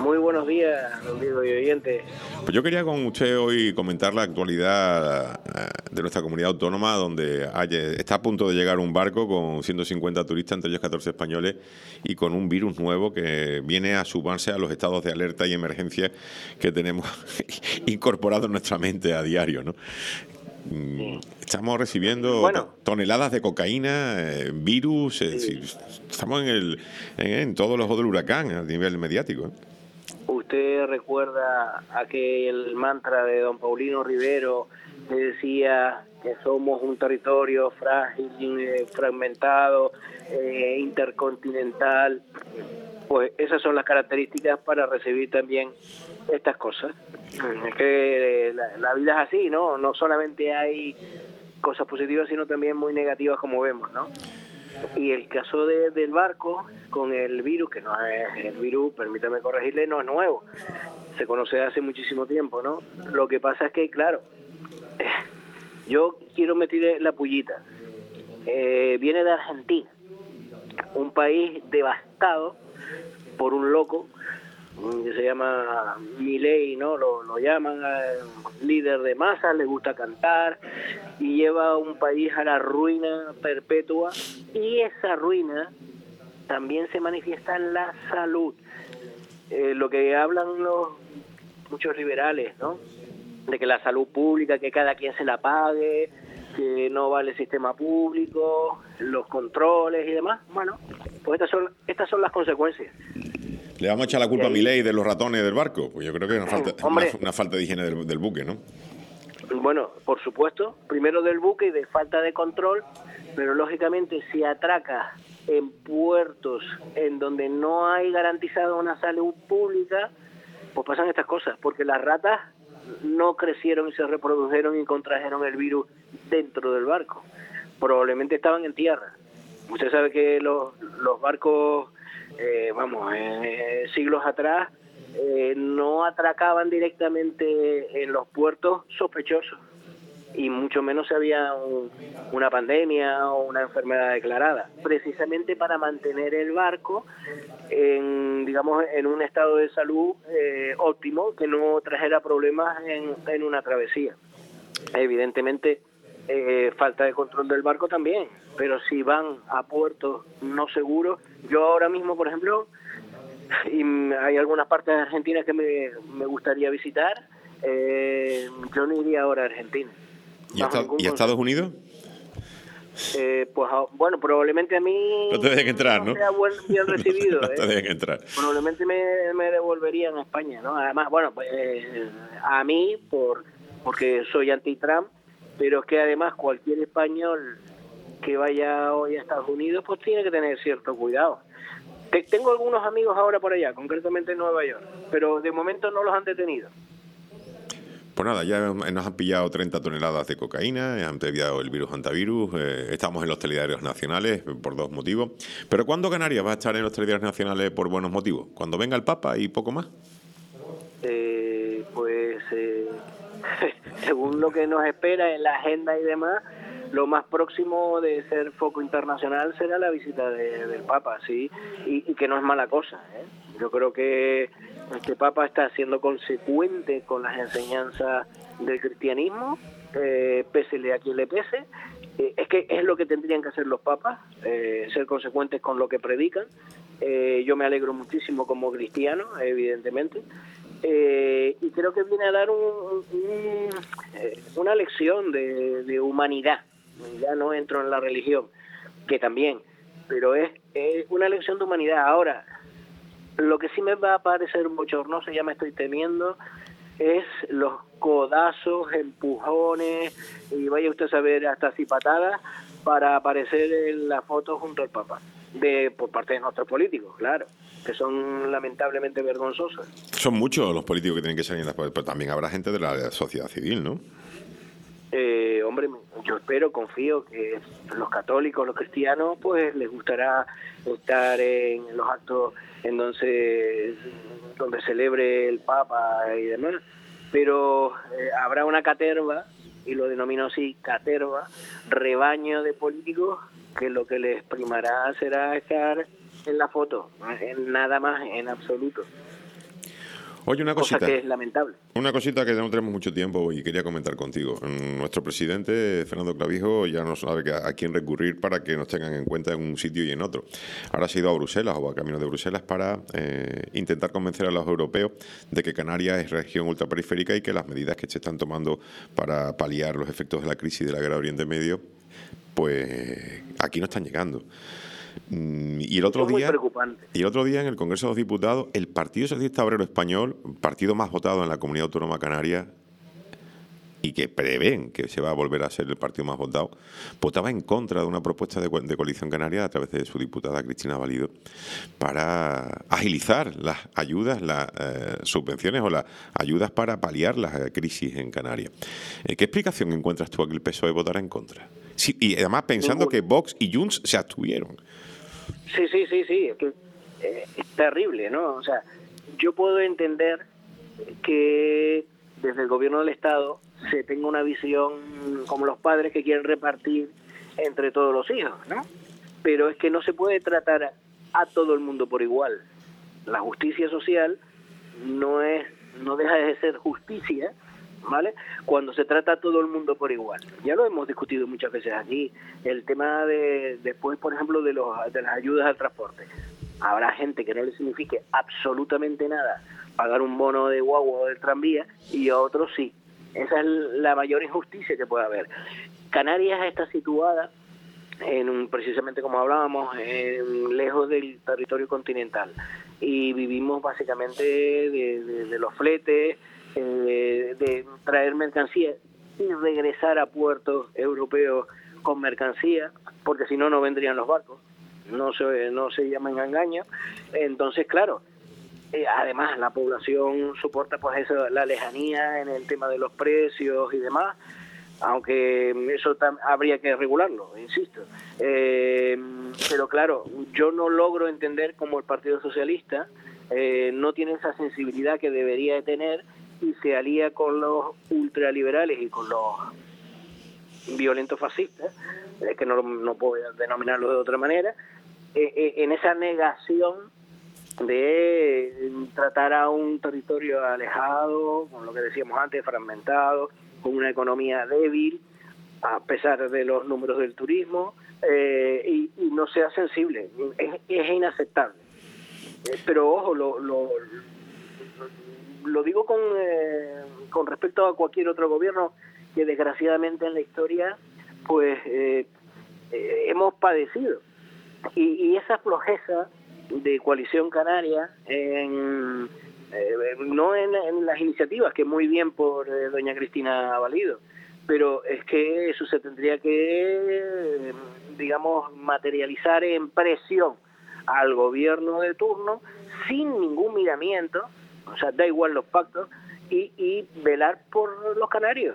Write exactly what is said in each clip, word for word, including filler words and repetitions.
Muy buenos días, don Diego y oyentes. Pues yo quería con usted hoy comentar la actualidad de nuestra comunidad autónoma, donde hay, está a punto de llegar un barco con ciento cincuenta turistas, entre ellos catorce españoles, y con un virus nuevo que viene a sumarse a los estados de alerta y emergencia que tenemos incorporados en nuestra mente a diario, ¿no? Sí. Estamos recibiendo bueno, toneladas de cocaína, eh, virus, sí. eh, estamos en, el, en, en todos los ojos del huracán a nivel mediático, ¿eh? ¿Usted recuerda aquel mantra de don Paulino Rivero que decía que somos un territorio frágil, eh, fragmentado, eh, intercontinental? Pues esas son las características para recibir también estas cosas. Es que la, la vida es así, ¿no? No solamente hay cosas positivas, sino también muy negativas, como vemos, ¿no? Y el caso de, del barco con el virus, que no es el virus, permítame corregirle, no es nuevo. Se conoce hace muchísimo tiempo, ¿no? Lo que pasa es que, claro, eh, yo quiero meter la pullita. Eh, viene de Argentina, un país devastado por un loco que se llama Milei, ¿no? Lo, lo llaman eh, líder de masas, le gusta cantar y lleva un país a la ruina perpetua, y esa ruina también se manifiesta en la salud. Eh, lo que hablan los muchos liberales, ¿no? De que la salud pública, que cada quien se la pague, que no vale el sistema público, los controles y demás. Bueno, pues estas son estas son las consecuencias. ¿Le vamos a echar la culpa a Milei de los ratones del barco? Pues yo creo que es una falta, Hombre, una, una falta de higiene del, del buque, ¿no? Bueno, por supuesto, primero del buque y de falta de control, pero lógicamente si atraca en puertos en donde no hay garantizado una salud pública, pues pasan estas cosas, porque las ratas no crecieron y se reprodujeron y contrajeron el virus dentro del barco. Probablemente estaban en tierra. Usted sabe que los, los barcos... Eh, vamos, eh, siglos atrás eh, no atracaban directamente en los puertos sospechosos, y mucho menos si había un, una pandemia o una enfermedad declarada, precisamente para mantener el barco en, digamos, en un estado de salud eh, óptimo, que no trajera problemas en, en una travesía. Evidentemente, Eh, falta de control del barco también, pero si van a puertos no seguros, yo ahora mismo, por ejemplo, y hay algunas partes de Argentina que me, me gustaría visitar, eh, yo no iría ahora a Argentina. ¿Y, hasta, ¿y a Estados Unidos? Eh, pues bueno, probablemente a mí no te dejen entrar, ¿no? No sea buen, bien recibido. no te eh. dejen entrar. Probablemente me, me devolverían a España, ¿no? Además, bueno, pues eh, a mí, por porque soy anti-Trump, pero es que además cualquier español que vaya hoy a Estados Unidos pues tiene que tener cierto cuidado. Te, tengo algunos amigos ahora por allá, concretamente en Nueva York, pero de momento no los han detenido. Pues nada, ya nos han pillado treinta toneladas de cocaína, han pillado el virus antivirus, eh, estamos en los telediarios nacionales por dos motivos. Pero ¿cuándo Canarias va a estar en los telediarios nacionales por buenos motivos? ¿Cuando venga el Papa y poco más? Eh, pues... Eh... según lo que nos espera en la agenda y demás, lo más próximo de ser foco internacional será la visita de, del Papa, sí, y, y que no es mala cosa, ¿eh? Yo creo que este Papa está siendo consecuente con las enseñanzas del cristianismo, eh, pésele a quien le pese. Eh, es que es lo que tendrían que hacer los papas, eh, ser consecuentes con lo que predican. Eh, yo me alegro muchísimo como cristiano, evidentemente. Eh, y creo que viene a dar un, un, eh, una lección de, de humanidad. Ya no entro en la religión, que también, pero es, es una lección de humanidad. Ahora, lo que sí me va a parecer bochornoso, ya me estoy temiendo, es los codazos, empujones, y vaya usted a saber, hasta así patadas, para aparecer en la foto junto al Papa, de por parte de nuestros políticos, claro, que son lamentablemente vergonzosos. Son muchos los políticos que tienen que salir en las fotos, pero también habrá gente de la sociedad civil, ¿no? Eh, hombre, yo espero, confío que los católicos, los cristianos, pues les gustará estar en los actos en donde, donde celebre el Papa y demás, pero eh, habrá una caterva, y lo denomino así, caterva, rebaño de políticos, que lo que les primará será estar en la foto, en nada más, en absoluto. Oye, una cosita. Cosa que es lamentable. Una cosita que no tenemos mucho tiempo y quería comentar contigo. Nuestro presidente, Fernando Clavijo, ya no sabe a quién recurrir para que nos tengan en cuenta en un sitio y en otro. Ahora se ha ido a Bruselas o a camino de Bruselas para eh, intentar convencer a los europeos de que Canarias es región ultraperiférica y que las medidas que se están tomando para paliar los efectos de la crisis de la guerra de Oriente Medio, pues aquí no están llegando. Y el otro día y el otro día en el Congreso de los Diputados, el Partido Socialista Obrero Español, partido más votado en la Comunidad Autónoma Canaria y que prevén que se va a volver a ser el partido más votado, votaba en contra de una propuesta de, de Coalición Canaria a través de su diputada Cristina Valido para agilizar las ayudas, las eh, subvenciones o las ayudas para paliar la crisis en Canarias. Eh, ¿Qué explicación encuentras tú a que el P S O E votara en contra? Sí, y además pensando Ningún... que Vox y Junts se abstuvieron. Sí, sí, sí, sí, es, que, eh, es terrible, ¿no? O sea, yo puedo entender que desde el gobierno del Estado se tenga una visión como los padres que quieren repartir entre todos los hijos, ¿no? Pero es que no se puede tratar a todo el mundo por igual. La justicia social no es, no deja de ser justicia, ¿vale? Cuando se trata a todo el mundo por igual. Ya lo hemos discutido muchas veces aquí. El tema de después, por ejemplo, de los de las ayudas al transporte. Habrá gente que no le signifique absolutamente nada pagar un bono de guagua o del tranvía y a otros sí. Esa es la mayor injusticia que puede haber. Canarias está situada en un, precisamente como hablábamos, en, lejos del territorio continental y vivimos básicamente de, de, de los fletes, eh, de traer mercancía y regresar a puertos europeos con mercancía, porque si no, no vendrían los barcos, no se, no se llaman engaños. Entonces, claro, eh, además la población soporta pues eso, la lejanía en el tema de los precios y demás, aunque eso tam- habría que regularlo, insisto. Eh, pero claro, yo no logro entender cómo el Partido Socialista eh, no tiene esa sensibilidad que debería de tener y se alía con los ultraliberales y con los violentos fascistas, eh, que no, no puedo denominarlo de otra manera, eh, eh, en esa negación de tratar a un territorio alejado, con lo que decíamos antes, fragmentado, con una economía débil, a pesar de los números del turismo, eh, y, y no sea sensible. Es, es inaceptable. Eh, pero ojo, lo, lo, lo digo con, eh, con respecto a cualquier otro gobierno que desgraciadamente en la historia pues eh, eh, hemos padecido. Y, y esa flojeza de Coalición Canaria, en, eh, no en, en las iniciativas, que muy bien por eh, doña Cristina Valido, pero es que eso se tendría que, digamos, materializar en presión al gobierno de turno, sin ningún miramiento, o sea, da igual los pactos, y, y velar por los canarios.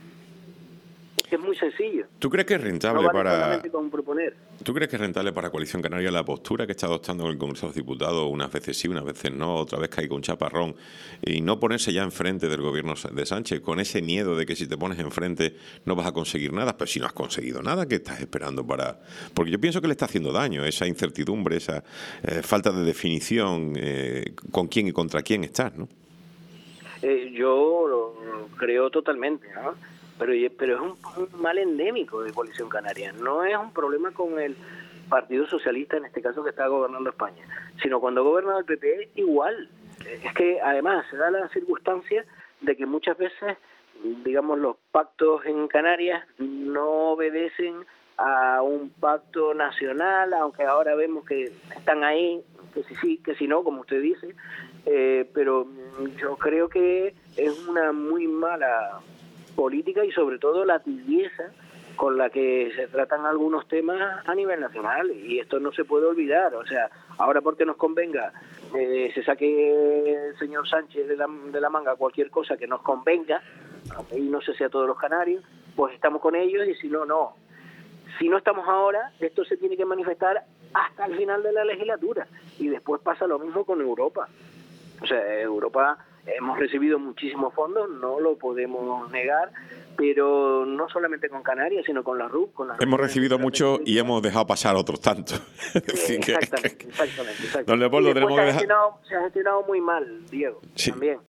Es muy sencillo. ¿Tú crees que es rentable no vale para con proponer? ¿Tú crees que es rentable para Coalición Canaria la postura que está adoptando en el Congreso de los Diputados, unas veces sí, unas veces no, otra vez cae con chaparrón, y no ponerse ya enfrente del gobierno de Sánchez con ese miedo de que si te pones enfrente no vas a conseguir nada? Pero si no has conseguido nada, ¿qué estás esperando para...? Porque yo pienso que le está haciendo daño esa incertidumbre, esa eh, falta de definición, eh, con quién y contra quién estás, ¿no? Eh, yo lo creo totalmente, ¿no? Pero, pero es un, un mal endémico de Coalición Canaria. No es un problema con el Partido Socialista, en este caso, que está gobernando España, sino cuando gobierna el P P, igual. Es que además se da la circunstancia de que muchas veces, digamos, los pactos en Canarias no obedecen a un pacto nacional, aunque ahora vemos que están ahí, que si sí, que si no, como usted dice, eh, pero yo creo que es una muy mala política y sobre todo la tibieza con la que se tratan algunos temas a nivel nacional, y esto no se puede olvidar. O sea, ahora porque nos convenga eh, se saque el señor Sánchez de la, de la manga cualquier cosa que nos convenga, y no sé si a todos los canarios, pues estamos con ellos, y si no, no. Si no estamos ahora, esto se tiene que manifestar hasta el final de la legislatura, y después pasa lo mismo con Europa. O sea, Europa... Hemos recibido muchísimos fondos, no lo podemos negar, pero no solamente con Canarias, sino con la R U C. Con las hemos recibido mucho y hemos dejado pasar otros tantos. Sí, exactamente, exactamente, exactamente. Don Leopoldo, y tenemos se que ha, dejar... gestionado, se ha gestionado muy mal, Diego, sí. también.